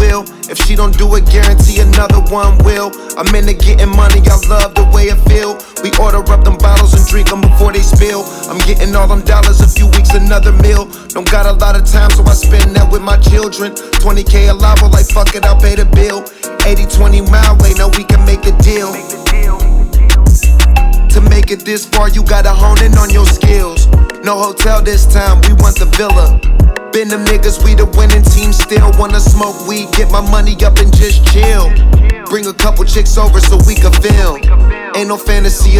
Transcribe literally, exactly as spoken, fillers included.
will. If she don't do it, guarantee another one will. I'm into getting money, I love the way it feel. We order up them bottles and drink them before they spill. I'm getting all them dollars, a few weeks, another meal. Don't got a lot of time, so I spend that with my children. twenty K a lava, like fuck it, I'll pay the bill. eighty twenty my way, now we can make a deal. To make it this far, you gotta hone in on your skills. No hotel this time, we want the villa. Been them niggas, we the winning team, still wanna smoke weed, get my money up and just chill. Bring a couple chicks over so we can film. Ain't no fantasy